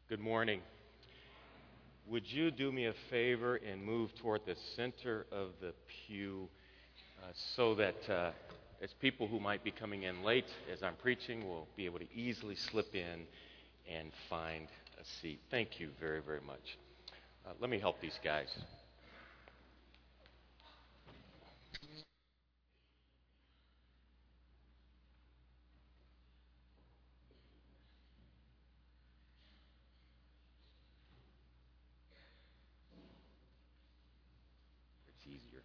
Good morning. Would you do me a favor and move toward the center of the pew so that as people who might be coming in late as I'm preaching will be able to easily slip in and find a seat. Thank you very, very much. Let me help these guys. It's easier.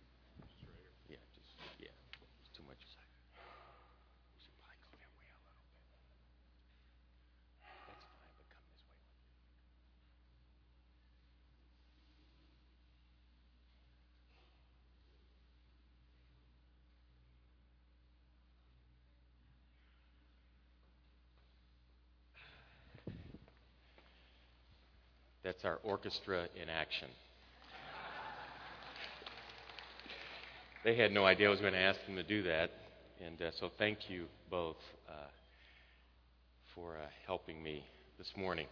It's too much. We should probably go that way a little bit. That's fine, but come this way. That's our orchestra in action. They had no idea I was going to ask them to do that, and so thank you both for helping me this morning.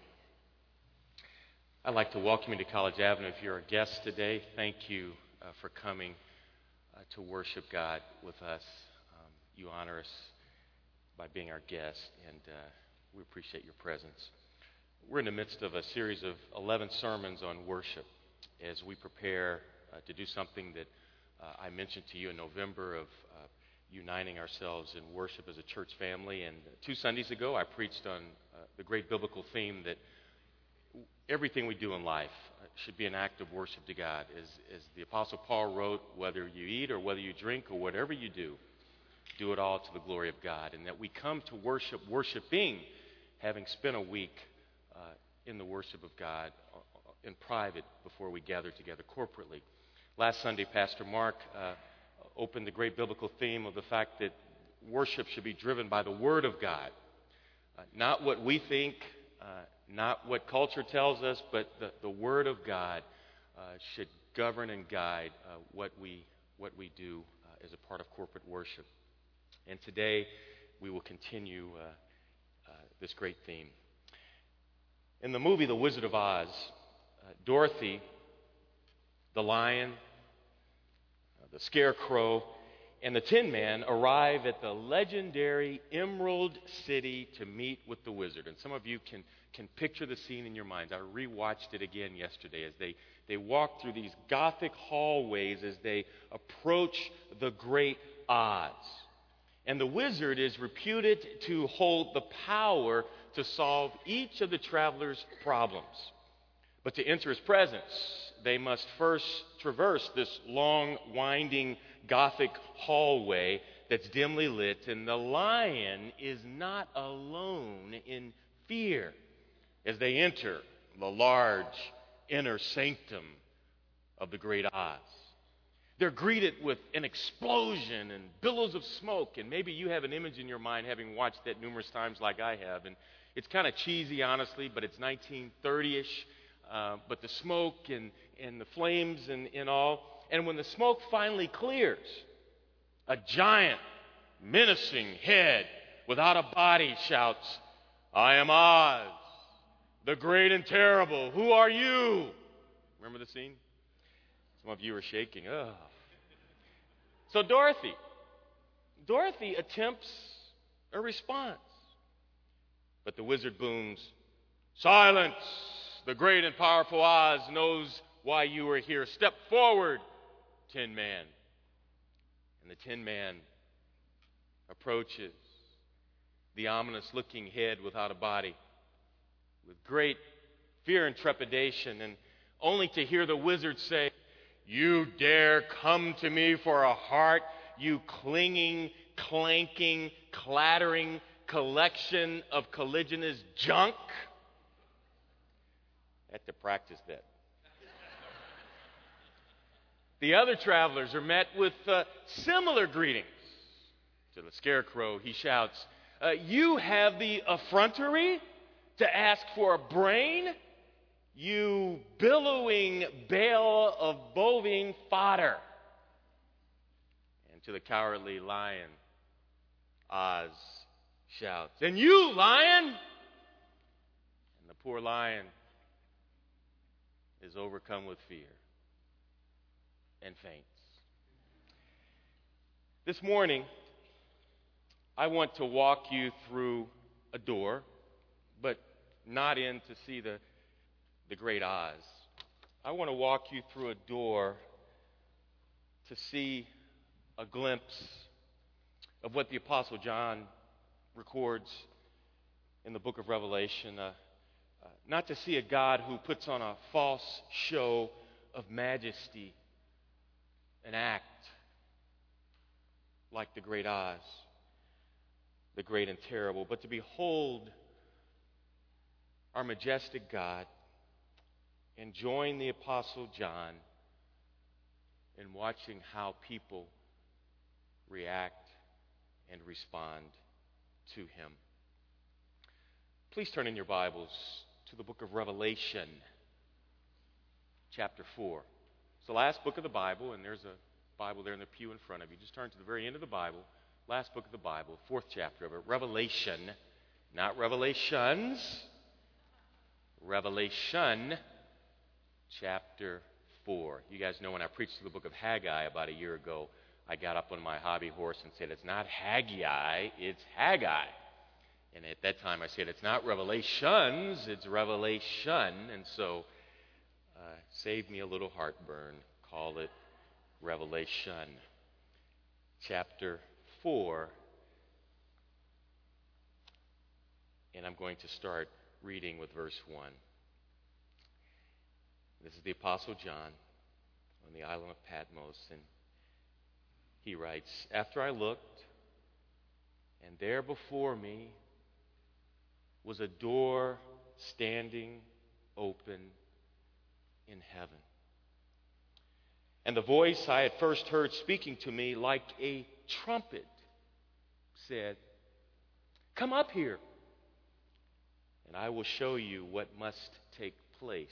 I'd like to welcome you to College Avenue. If you're a guest today, thank you for coming to worship God with us. You honor us by being our guest, and we appreciate your presence. We're in the midst of a series of 11 sermons on worship as we prepare to do something that I mentioned to you in November of uniting ourselves in worship as a church family. And 2 Sundays ago, I preached on the great biblical theme that everything we do in life should be an act of worship to God. As the Apostle Paul wrote, whether you eat or whether you drink or whatever you do it all to the glory of God. And that we come to worship, worshiping, having spent a week in the worship of God in private before we gather together corporately. Last Sunday, Pastor Mark opened the great biblical theme of the fact that worship should be driven by the Word of God. Not what we think, not what culture tells us, but the Word of God should govern and guide what we do as a part of corporate worship. And today, we will continue this great theme. In the movie The Wizard of Oz, Dorothy, the lion, the scarecrow, and the Tin Man arrive at the legendary Emerald City to meet with the wizard. And some of you can picture the scene in your minds. I rewatched it again yesterday as they walk through these Gothic hallways as they approach the great Oz. And the wizard is reputed to hold the power to solve each of the travelers' problems. But to enter his presence, they must first traverse this long, winding Gothic hallway that's dimly lit, and the lion is not alone in fear as they enter the large inner sanctum of the great Oz. They're greeted with an explosion and billows of smoke, and maybe you have an image in your mind having watched that numerous times like I have, and it's kind of cheesy, honestly, but it's 1930-ish. But the smoke and the flames and all. And when the smoke finally clears, a giant, menacing head without a body shouts, "I am Oz, the great and terrible. Who are you?" Remember the scene? Some of you are shaking. Ugh. So Dorothy attempts a response. But the wizard booms, "Silence! The great and powerful Oz knows why you are here. Step forward, Tin Man." And the Tin Man approaches the ominous-looking head without a body with great fear and trepidation, and only to hear the wizard say, "You dare come to me for a heart, you clinging, clanking, clattering collection of colliginous junk." I had to practice that. The other travelers are met with similar greetings. To the scarecrow, he shouts, "You have the effrontery to ask for a brain, you billowing bale of bovine fodder." And to the cowardly lion, Oz shouts, "And you, lion!" And the poor lion is overcome with fear and faints. This morning, I want to walk you through a door, but not in to see the great Oz. I want to walk you through a door to see a glimpse of what the Apostle John records in the book of Revelation. Not to see a God who puts on a false show of majesty, an act like the great Oz, the great and terrible, but to behold our majestic God and join the Apostle John in watching how people react and respond to him. Please turn in your Bibles to the book of Revelation, chapter 4. It's the last book of the Bible, and there's a Bible there in the pew in front of you. Just turn to the very end of the Bible, last book of the Bible, fourth chapter of it. Revelation, not Revelations. Revelation, chapter 4. You guys know when I preached the book of Haggai about a year ago, I got up on my hobby horse and said, it's not Haggai, it's Haggai. And at that time I said, it's not Revelations, it's Revelation. And so, save me a little heartburn. Call it Revelation, chapter 4. And I'm going to start reading with verse 1. This is the Apostle John on the island of Patmos, and he writes, After I looked, and there before me was a door standing open in heaven. And the voice I had first heard speaking to me like a trumpet said, Come up here, and I will show you what must take place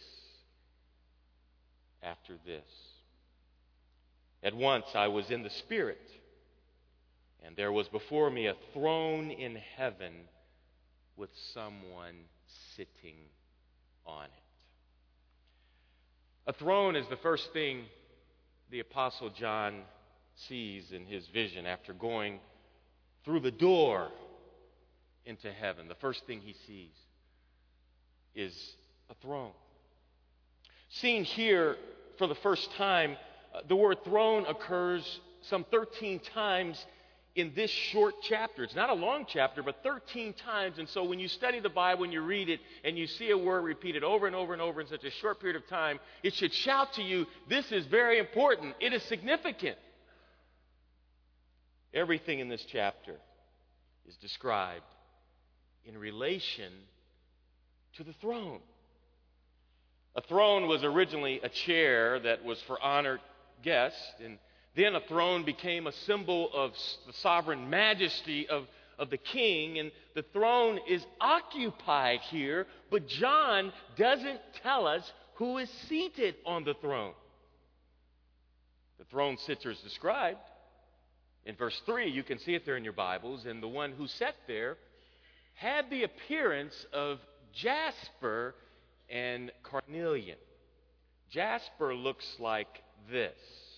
after this. At once I was in the Spirit, and there was before me a throne in heaven with someone sitting on it. A throne is the first thing the Apostle John sees in his vision after going through the door into heaven. The first thing he sees is a throne. Seen here for the first time, the word throne occurs some 13 times in this short chapter. It's not a long chapter, but 13 times. And so when you study the Bible and you read it and you see a word repeated over and over and over in such a short period of time, it should shout to you, this is very important. It is significant. Everything in this chapter is described in relation to the throne. A throne was originally a chair that was for honored guests, and then a throne became a symbol of the sovereign majesty of the king, and the throne is occupied here, but John doesn't tell us who is seated on the throne. The throne sitter is described in verse 3. You can see it there in your Bibles, and the one who sat there had the appearance of jasper and carnelian. Jasper looks like this,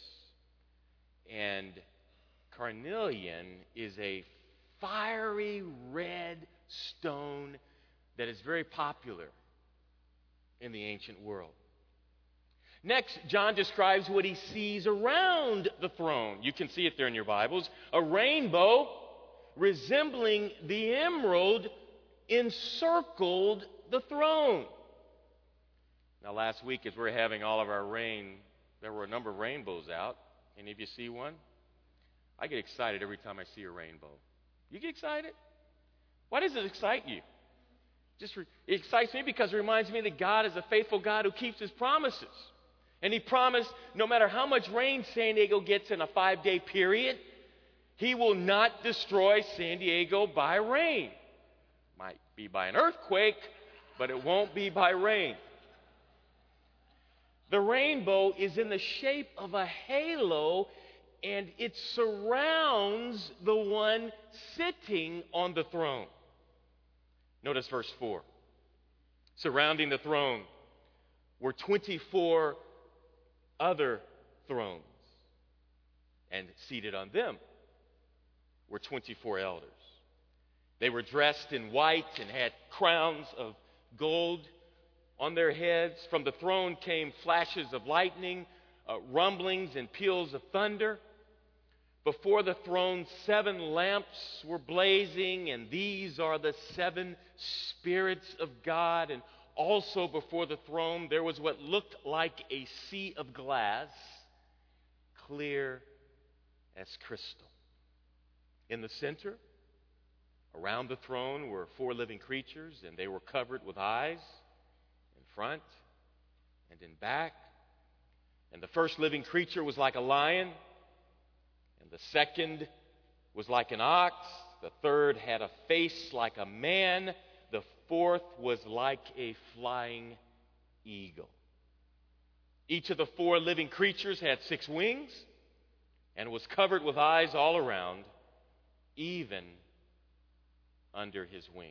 and carnelian is a fiery red stone that is very popular in the ancient world. Next, John describes what he sees around the throne. You can see it there in your Bibles. A rainbow resembling the emerald encircled the throne. Now, last week, as we're having all of our rain, there were a number of rainbows out. Any of you see one? I get excited every time I see a rainbow. You get excited? Why does it excite you? It excites me because it reminds me that God is a faithful God who keeps His promises. And He promised no matter how much rain San Diego gets in a 5-day period, He will not destroy San Diego by rain. Might be by an earthquake, but it won't be by rain. The rainbow is in the shape of a halo, and it surrounds the one sitting on the throne. Notice verse 4. Surrounding the throne were 24 other thrones, and seated on them were 24 elders. They were dressed in white and had crowns of gold on their heads. From the throne came flashes of lightning, rumblings and peals of thunder. Before the throne, 7 lamps were blazing, and these are the 7 spirits of God. And also before the throne, there was what looked like a sea of glass, clear as crystal. In the center, around the throne, were 4 living creatures, and they were covered with eyes in front and in back. And the first living creature was like a lion, and the second was like an ox. The third had a face like a man. The fourth was like a flying eagle. Each of the 4 living creatures had 6 wings and was covered with eyes all around, even under his wings.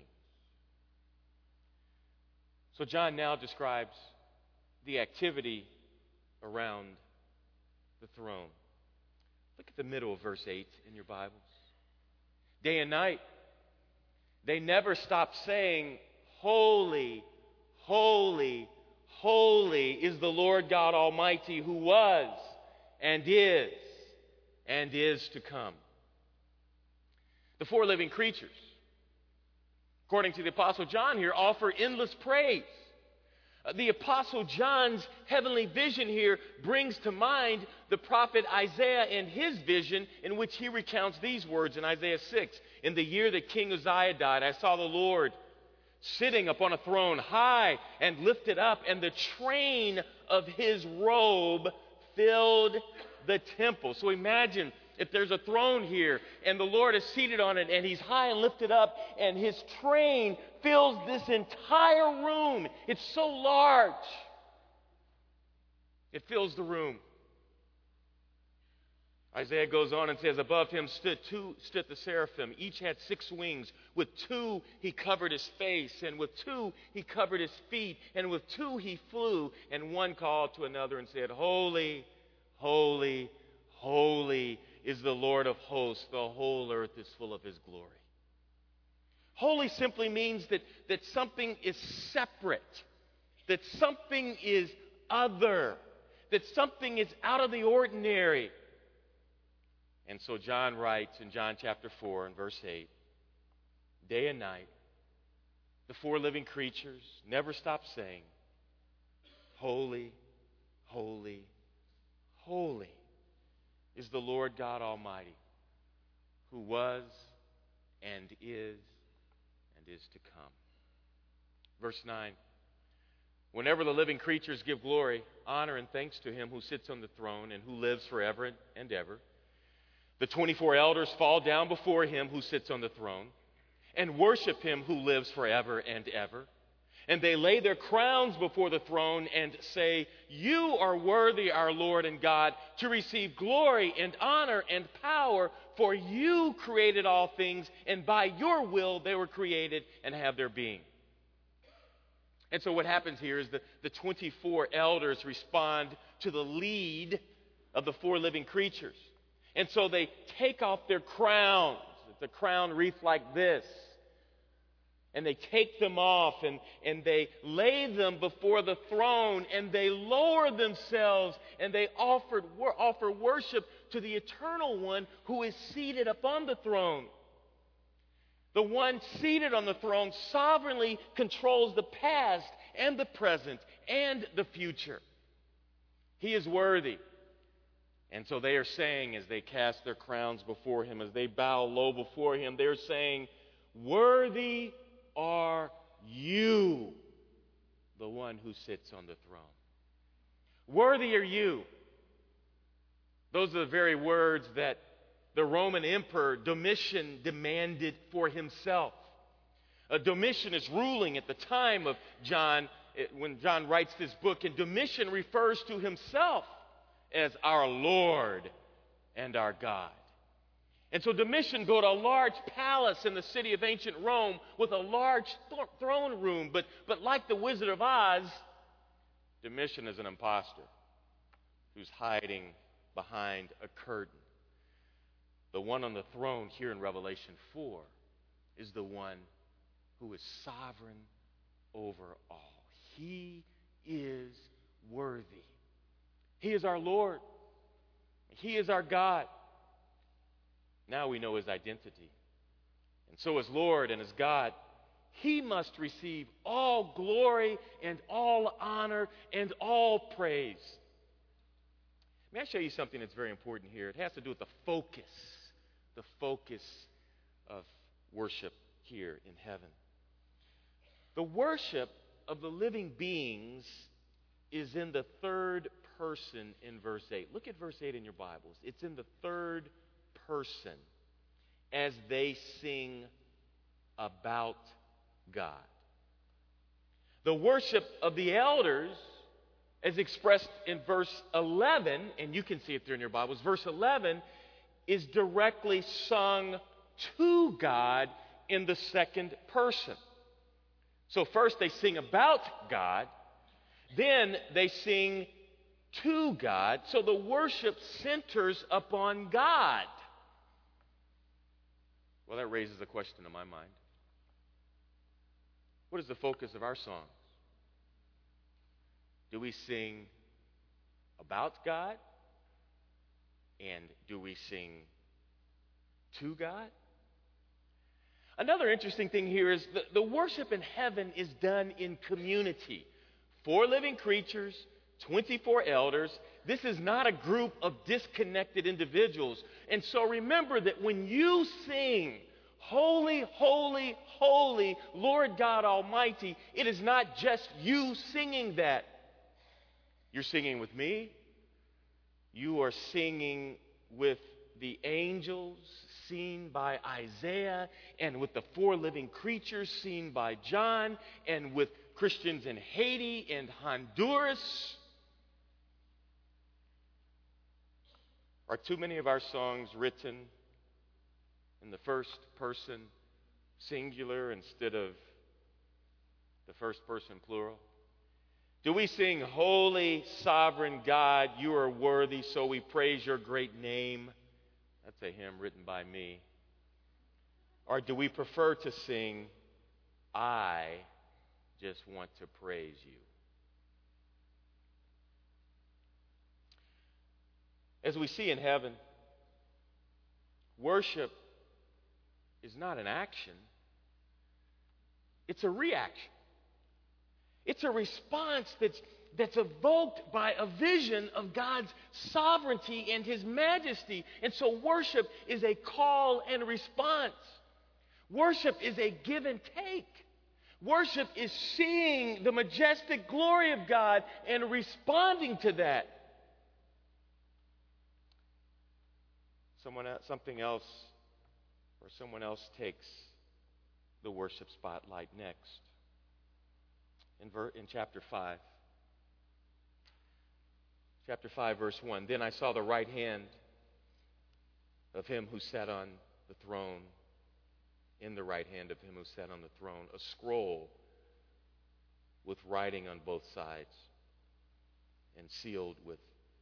So John now describes the activity around the throne. Look at the middle of verse 8 in your Bibles. Day and night, they never stop saying, "Holy, holy, holy is the Lord God Almighty, who was and is to come." The 4 living creatures, according to the Apostle John here, offer endless praise. The Apostle John's heavenly vision here brings to mind the prophet Isaiah and his vision, in which he recounts these words in Isaiah 6. "In the year that King Uzziah died, I saw the Lord sitting upon a throne, high and lifted up, and the train of his robe filled the temple." So imagine if there's a throne here, and the Lord is seated on it, and he's high and lifted up, and his train fills this entire room. It's so large. It fills the room. Isaiah goes on and says, "Above him stood the seraphim. Each had 6 wings. With 2 he covered his face, and with 2 he covered his feet, and with 2 he flew. And one called to another and said, 'Holy, holy, holy is the Lord of hosts. The whole earth is full of his glory.'" Holy simply means that something is separate, that something is other, that something is out of the ordinary. And so John writes in John chapter 4 and verse 8, day and night, the 4 living creatures never stop saying, "Holy, holy, holy is the Lord God Almighty, who was and is to come." Verse 9, "Whenever the living creatures give glory, honor, and thanks to him who sits on the throne and who lives forever and ever, the 24 elders fall down before him who sits on the throne and worship him who lives forever and ever. And they lay their crowns before the throne and say, 'You are worthy, our Lord and God, to receive glory and honor and power, for you created all things, and by your will they were created and have their being.'" And so what happens here is the 24 elders respond to the lead of the 4 living creatures. And so they take off their crowns. It's a crown wreath like this. And they take them off and they lay them before the throne, and they lower themselves, and they offer worship to the Eternal One who is seated upon the throne. The one seated on the throne sovereignly controls the past and the present and the future. He is worthy. And so they are saying, as they cast their crowns before him, as they bow low before him, they're saying, "Worthy are you, the one who sits on the throne." Worthy are you. Those are the very words that the Roman Emperor Domitian demanded for himself. Domitian is ruling at the time of John, when John writes this book, and Domitian refers to himself as our Lord and our God. And so Domitian built a large palace in the city of ancient Rome with a large throne room. But like the Wizard of Oz, Domitian is an imposter who's hiding behind a curtain. The one on the throne here in Revelation 4 is the one who is sovereign over all. He is worthy. He is our Lord. He is our God. Now we know his identity. And so as Lord and as God, he must receive all glory and all honor and all praise. May I show you something that's very important here? It has to do with the focus of worship here in heaven. The worship of the living beings is in the third person in verse 8. Look at verse 8 in your Bibles. It's in the third person as they sing about God. The worship of the elders, as expressed in verse 11, and you can see it there in your Bibles, verse 11 is directly sung to God in the second person. So first they sing about God, then they sing to God. So the worship centers upon God. Well, that raises a question in my mind. What is the focus of our songs? Do we sing about God? And do we sing to God? Another interesting thing here is the worship in heaven is done in community. 4 living creatures, 24 elders. This is not a group of disconnected individuals. And so remember that when you sing, Holy, holy, holy, Lord God Almighty, it is not just you singing that. You're singing with me. You are singing with the angels seen by Isaiah, and with the 4 living creatures seen by John, and with Christians in Haiti and Honduras. Are too many of our songs written in the first person singular instead of the first person plural? Do we sing, Holy, Sovereign God, you are worthy, so we praise your great name? That's a hymn written by me. Or do we prefer to sing, I just want to praise you? As we see in heaven, worship is not an action, it's a reaction. It's a response that's evoked by a vision of God's sovereignty and his majesty. And so worship is a call and response. Worship is a give and take. Worship is seeing the majestic glory of God and responding to that. Something else, or someone else takes the worship spotlight next. In chapter 5. Chapter 5, verse 1. Then I saw the right hand of him who sat on the throne, in the right hand of him who sat on the throne, a scroll with writing on both sides and sealed with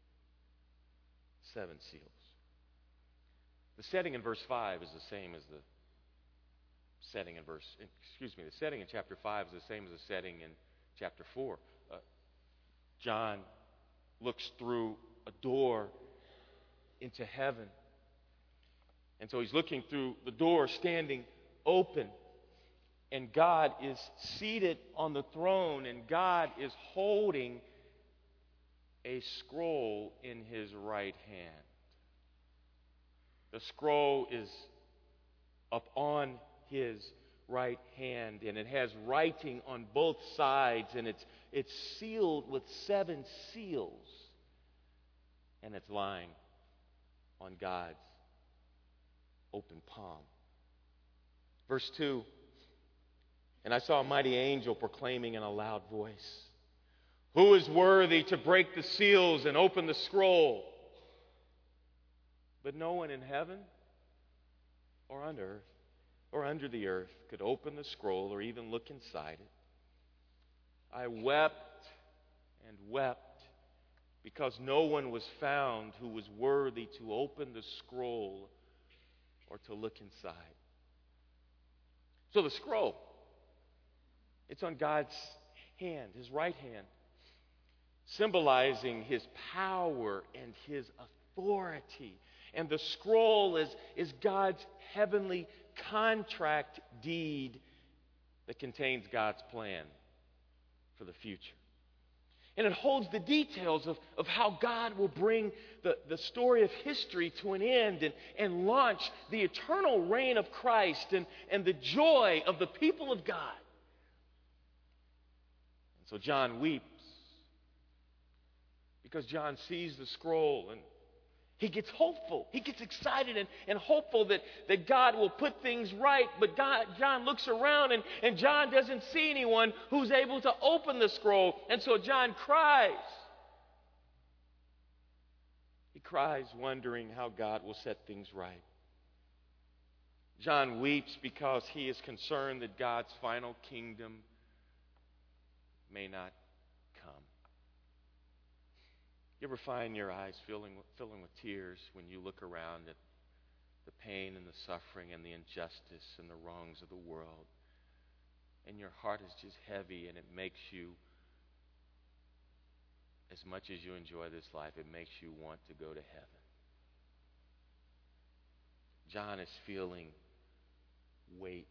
7 seals. The setting in verse 5 is the same as the setting in the setting in chapter 5 is the same as the setting in chapter 4. John looks through a door into heaven. And so he's looking through the door standing open. And God is seated on the throne, and God is holding a scroll in his right hand. The scroll is up on his right hand, and it has writing on both sides, and it's sealed with 7 seals, and it's lying on God's open palm. Verse 2, and I saw a mighty angel proclaiming in a loud voice, who is worthy to break the seals and open the scroll? But no one in heaven or on earth or under the earth could open the scroll or even look inside it. I wept and wept because no one was found who was worthy to open the scroll or to look inside. So the scroll, it's on God's hand, his right hand, symbolizing his power and his authority. And the scroll is God's heavenly contract deed that contains God's plan for the future. And it holds the details of how God will bring the story of history to an end and launch the eternal reign of Christ and the joy of the people of God. And so John weeps because John sees the scroll and he gets hopeful. He gets excited and hopeful that God will put things right. But John looks around and John doesn't see anyone who's able to open the scroll. And so John cries. He cries wondering how God will set things right. John weeps because he is concerned that God's final kingdom may not come. You ever find your eyes filling with tears when you look around at the pain and the suffering and the injustice and the wrongs of the world, and your heart is just heavy, and it makes you, as much as you enjoy this life, it makes you want to go to heaven? John is feeling weight,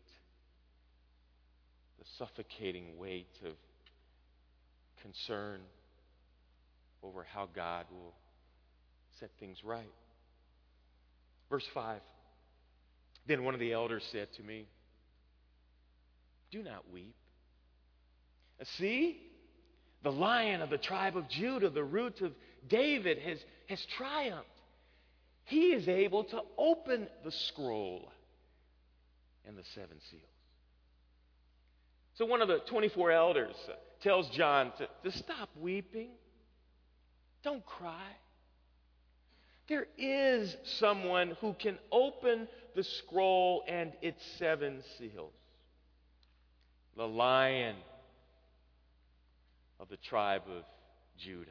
the suffocating weight of concern over how God will set things right. Verse 5. Then one of the elders said to me, "Do not weep. See, the Lion of the tribe of Judah, the root of David, has triumphed. He is able to open the scroll and the seven seals." So one of the 24 elders tells John to stop weeping. Don't cry. There is someone who can open the scroll and its seven seals. The Lion of the tribe of Judah.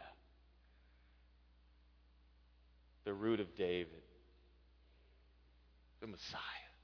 The root of David. The Messiah.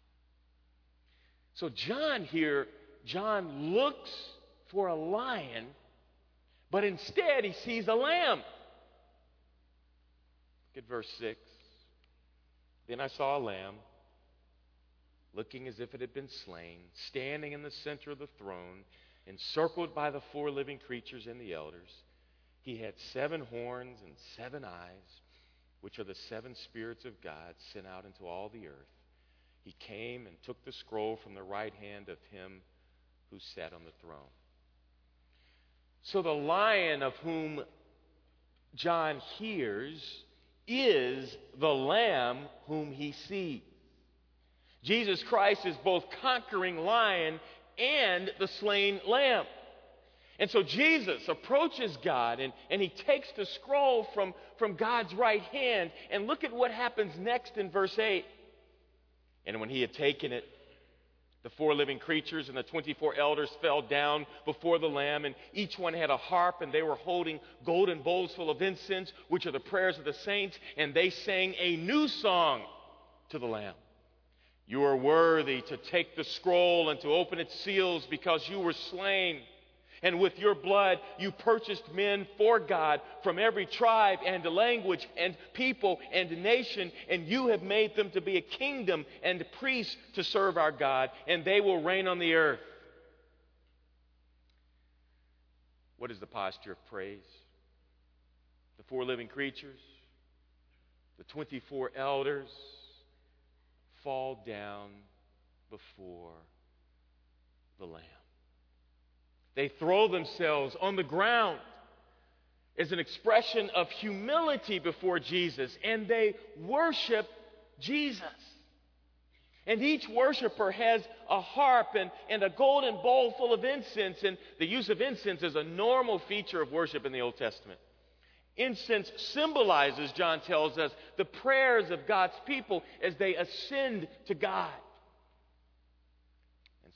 So John looks for a lion, but instead he sees a lamb. Look at verse 6. Then I saw a lamb, looking as if it had been slain, standing in the center of the throne, encircled by the four living creatures and the elders. He had 7 horns and 7 eyes, which are the 7 spirits of God sent out into all the earth. He came and took the scroll from the right hand of him who sat on the throne. So the Lion of whom John hears is the Lamb whom he sees. Jesus Christ is both conquering Lion and the slain Lamb. And so Jesus approaches God and he takes the scroll from God's right hand. And look at what happens next in verse 8. And when he had taken it, the 4 living creatures and the 24 elders fell down before the Lamb, and each one had a harp, and they were holding golden bowls full of incense, which are the prayers of the saints, and they sang a new song to the Lamb. You are worthy to take the scroll and to open its seals, because you were slain. And with your blood you purchased men for God from every tribe and language and people and nation, and you have made them to be a kingdom and priests to serve our God, and they will reign on the earth. What is the posture of praise? The 4 living creatures, the 24 elders fall down before the Lamb. They throw themselves on the ground as an expression of humility before Jesus, and they worship Jesus. And each worshiper has a harp and a golden bowl full of incense, and the use of incense is a normal feature of worship in the Old Testament. Incense symbolizes, John tells us, the prayers of God's people as they ascend to God.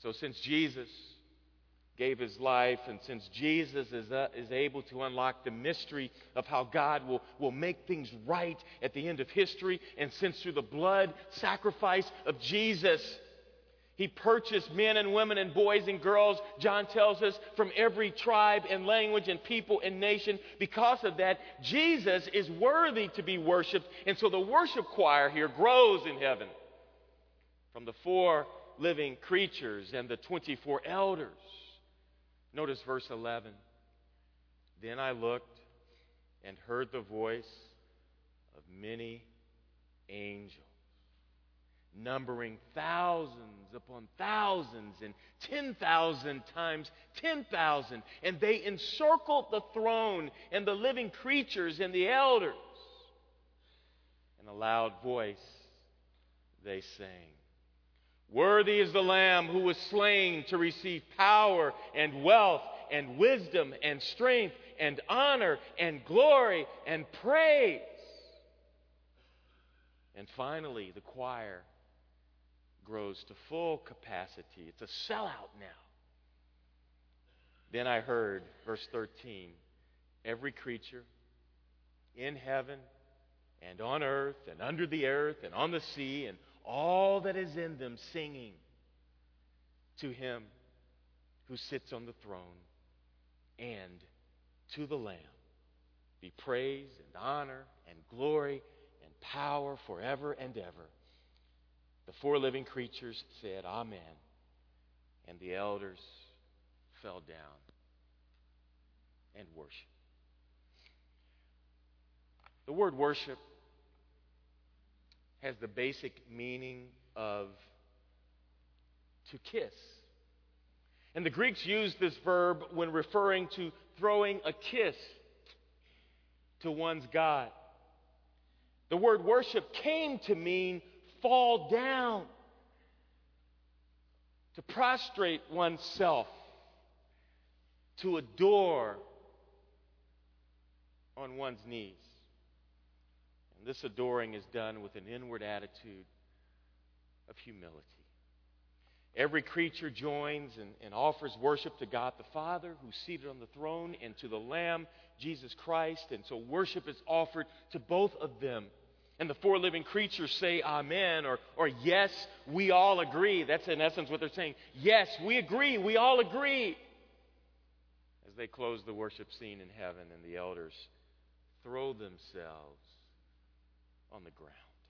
So since Jesus gave his life, and since Jesus is able to unlock the mystery of how God will make things right at the end of history, and since through the blood sacrifice of Jesus, he purchased men and women and boys and girls, John tells us, from every tribe and language and people and nation. Because of that, Jesus is worthy to be worshiped. And so the worship choir here grows in heaven from the 4 living creatures and the 24 elders. Notice verse 11. Then I looked and heard the voice of many angels, numbering thousands upon thousands and 10,000 times 10,000. And they encircled the throne and the living creatures and the elders. In a loud voice they sang, "Worthy is the Lamb who was slain to receive power and wealth and wisdom and strength and honor and glory and praise." And finally, the choir grows to full capacity. It's a sellout now. Then I heard, verse 13, every creature in heaven and on earth and under the earth and on the sea and all that is in them singing to him who sits on the throne and to the Lamb be praise and honor and glory and power forever and ever. The 4 living creatures said, Amen. And the elders fell down and worshiped. The word worship has the basic meaning of to kiss. And the Greeks used this verb when referring to throwing a kiss to one's God. The word worship came to mean fall down, to prostrate oneself, to adore on one's knees. And this adoring is done with an inward attitude of humility. Every creature joins and offers worship to God the Father, who's seated on the throne, and to the Lamb, Jesus Christ. And so worship is offered to both of them. And the 4 living creatures say amen, or yes, we all agree. That's in essence what they're saying. Yes, we agree. We all agree. As they close the worship scene in heaven, and the elders throw themselves on the ground.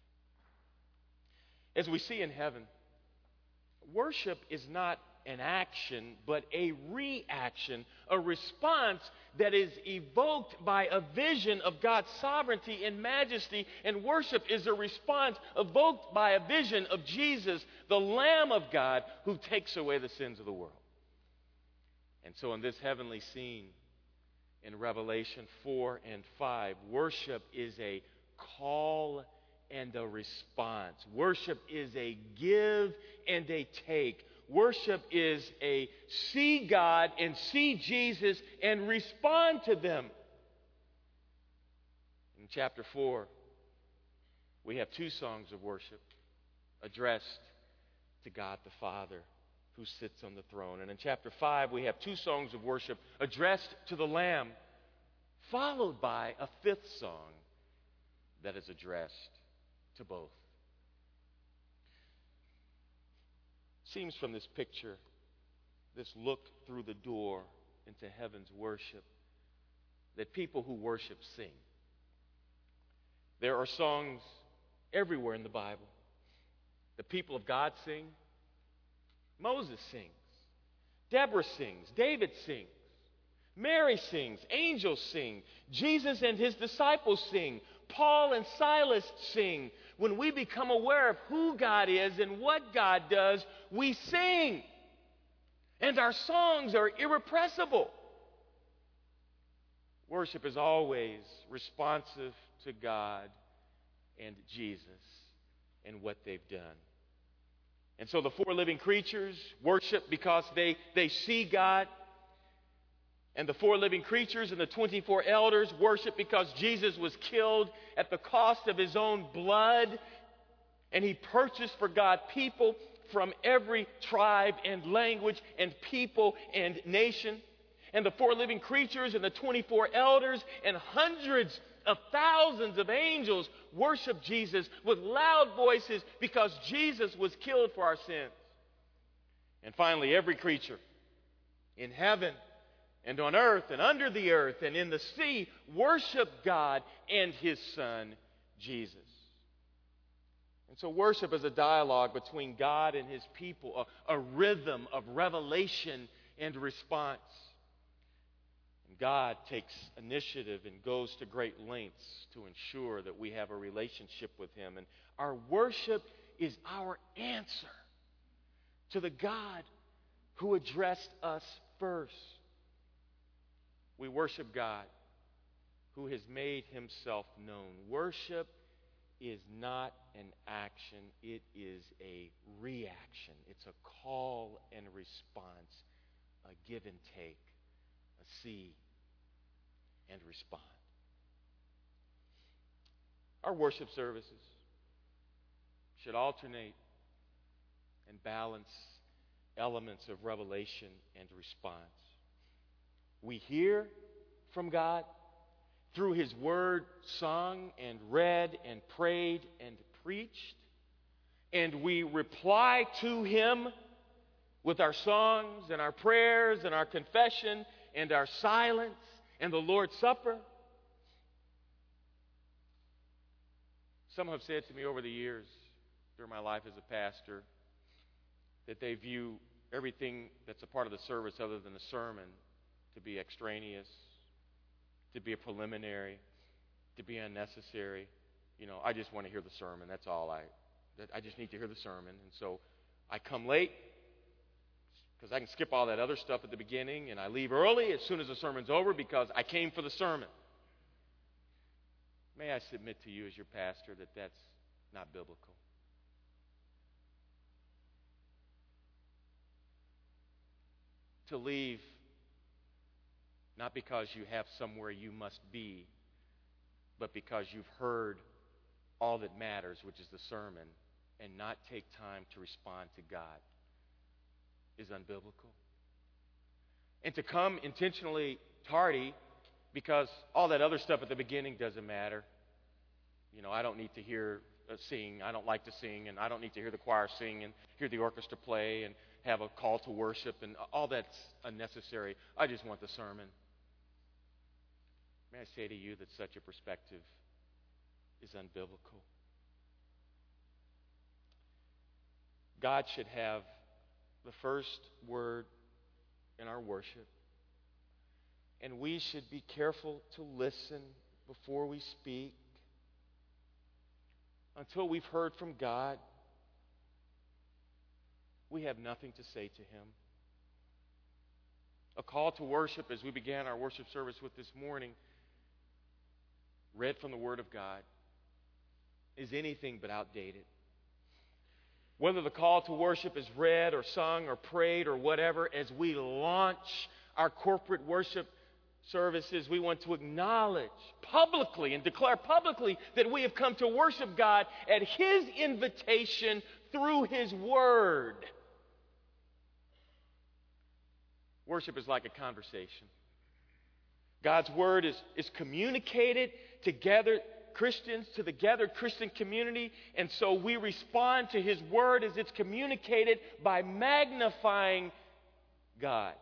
As we see in heaven, worship is not an action, but a reaction, a response that is evoked by a vision of God's sovereignty and majesty. And worship is a response evoked by a vision of Jesus, the Lamb of God, who takes away the sins of the world. And so in this heavenly scene, in Revelation 4 and 5, worship is a call and a response. Worship is a give and a take. Worship is a see God and see Jesus and respond to them. In chapter 4, we have 2 songs of worship addressed to God the Father who sits on the throne. And in chapter 5, we have 2 songs of worship addressed to the Lamb, followed by a 5th song that is addressed to both. Seems from this picture, this look through the door into heaven's worship, that people who worship sing. There are songs everywhere in the Bible. The people of God sing. Moses sings. Deborah sings. David sings. Mary sings. Angels sing. Jesus and his disciples sing. Paul and Silas sing. When we become aware of who God is and what God does, we sing. And our songs are irrepressible. Worship is always responsive to God and Jesus and what they've done. And so the 4 living creatures worship because they see God. And the 4 living creatures and the 24 elders worship because Jesus was killed at the cost of his own blood. And he purchased for God people from every tribe and language and people and nation. And the 4 living creatures and the 24 elders and hundreds of thousands of angels worship Jesus with loud voices because Jesus was killed for our sins. And finally, every creature in heaven and on earth and under the earth and in the sea worship God and His Son, Jesus. And so worship is a dialogue between God and His people, a rhythm of revelation and response. And God takes initiative and goes to great lengths to ensure that we have a relationship with Him. And our worship is our answer to the God who addressed us first. We worship God who has made Himself known. Worship is not an action, it is a reaction. It's a call and response, a give and take, a see and respond. Our worship services should alternate and balance elements of revelation and response. We hear from God through His Word sung and read and prayed and preached. And we reply to Him with our songs and our prayers and our confession and our silence and the Lord's Supper. Some have said to me over the years, during my life as a pastor, that they view everything that's a part of the service other than the sermon to be extraneous, to be a preliminary, to be unnecessary. You know, I just want to hear the sermon. That's all. I just need to hear the sermon. And so I come late because I can skip all that other stuff at the beginning, and I leave early as soon as the sermon's over because I came for the sermon. May I submit to you as your pastor that that's not biblical. To leave not because you have somewhere you must be, but because you've heard all that matters, which is the sermon, and not take time to respond to God is unbiblical. And to come intentionally tardy because all that other stuff at the beginning doesn't matter. You know, I don't need to hear sing. I don't like to sing, and I don't need to hear the choir sing and hear the orchestra play and have a call to worship, and all that's unnecessary. I just want the sermon. May I say to you that such a perspective is unbiblical. God should have the first word in our worship, and we should be careful to listen before we speak until we've heard from God. We have nothing to say to Him. A call to worship, as we began our worship service with this morning, read from the Word of God, is anything but outdated. Whether the call to worship is read or sung or prayed or whatever, as we launch our corporate worship services, we want to acknowledge publicly and declare publicly that we have come to worship God at His invitation through His Word. Worship is like a conversation. God's Word is communicated together, Christians, to the gathered Christian community, and so we respond to His Word as it's communicated by magnifying God.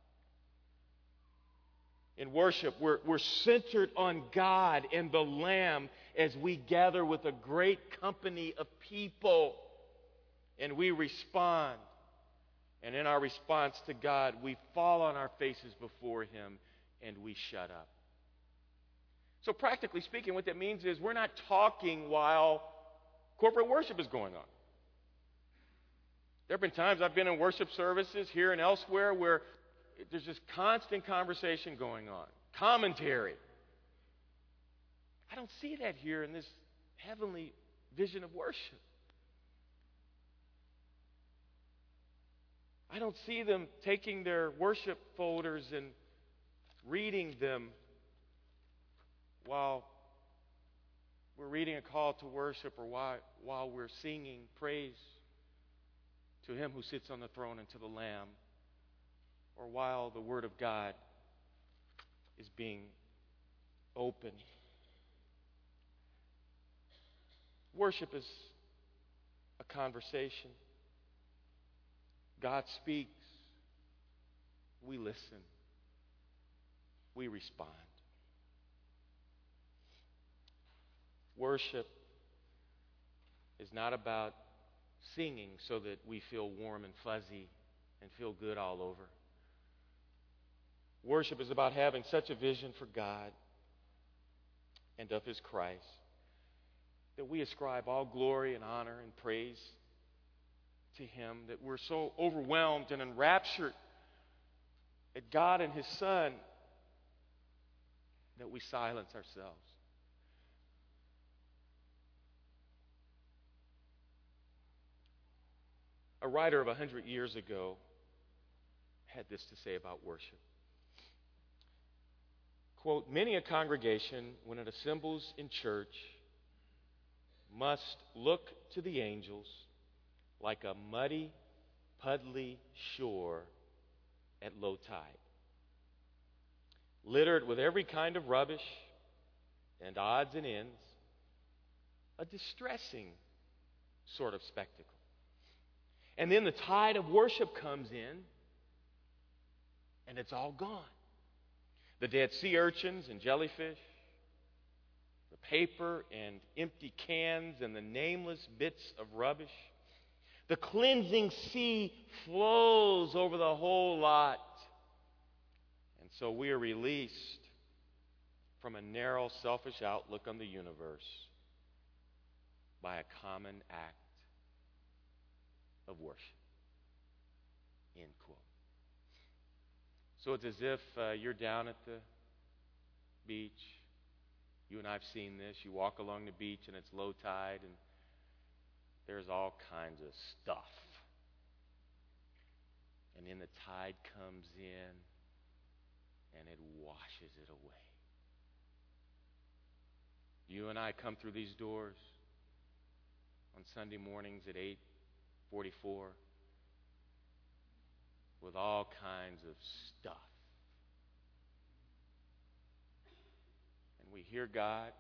In worship, we're centered on God and the Lamb as we gather with a great company of people, and we respond. And in our response to God, we fall on our faces before Him and we shut up. So practically speaking, what that means is we're not talking while corporate worship is going on. There have been times I've been in worship services here and elsewhere where there's just constant conversation going on, commentary. I don't see that here in this heavenly vision of worship. I don't see them taking their worship folders and reading them while we're reading a call to worship or while we're singing praise to Him who sits on the throne and to the Lamb, or while the Word of God is being opened. Worship is a conversation. God speaks. We listen. We respond. Worship is not about singing so that we feel warm and fuzzy and feel good all over. Worship is about having such a vision for God and of His Christ that we ascribe all glory and honor and praise to Him, that we're so overwhelmed and enraptured at God and His Son that we silence ourselves. A writer of 100 years ago had this to say about worship. Quote, "Many a congregation, when it assembles in church, must look to the angels like a muddy, puddly shore at low tide, littered with every kind of rubbish and odds and ends, a distressing sort of spectacle. And then the tide of worship comes in, and it's all gone. The dead sea urchins and jellyfish, the paper and empty cans and the nameless bits of rubbish. The cleansing sea flows over the whole lot. And so we are released from a narrow, selfish outlook on the universe by a common act of worship." End quote. So it's as if you're down at the beach. You and I have seen this. You walk along the beach and it's low tide and there's all kinds of stuff. And then the tide comes in and it washes it away. You and I come through these doors on Sunday mornings at 8:44 with all kinds of stuff. And we hear God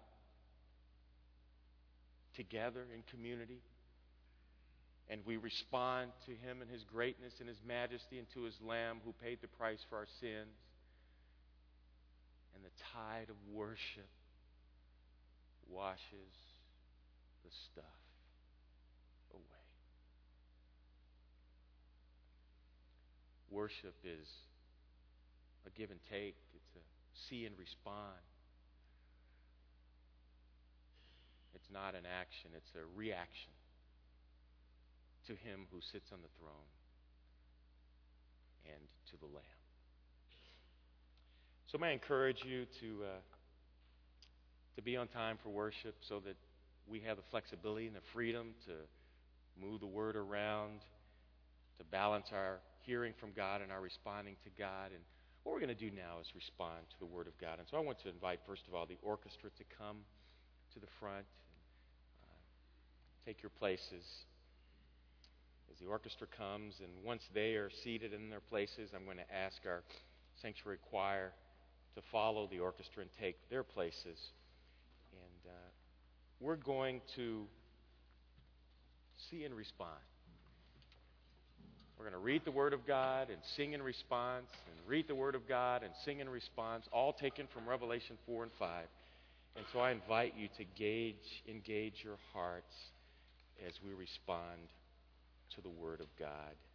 together in community, and we respond to Him and His greatness and His majesty and to His Lamb who paid the price for our sins. And the tide of worship washes the stuff away. Worship is a give and take. It's a see and respond. It's not an action. It's a reaction to Him who sits on the throne and to the Lamb. So may I encourage you to be on time for worship so that we have the flexibility and the freedom to move the Word around, to balance our hearing from God and our responding to God. And what we're going to do now is respond to the Word of God. And so I want to invite, first of all, the orchestra to come to the front. Take your places as the orchestra comes. And once they are seated in their places, I'm going to ask our sanctuary choir to follow the orchestra and take their places. And we're going to see and respond. We're going to read the Word of God and sing in response, and read the Word of God and sing in response, all taken from Revelation 4 and 5. And so I invite you to engage your hearts as we respond to the Word of God.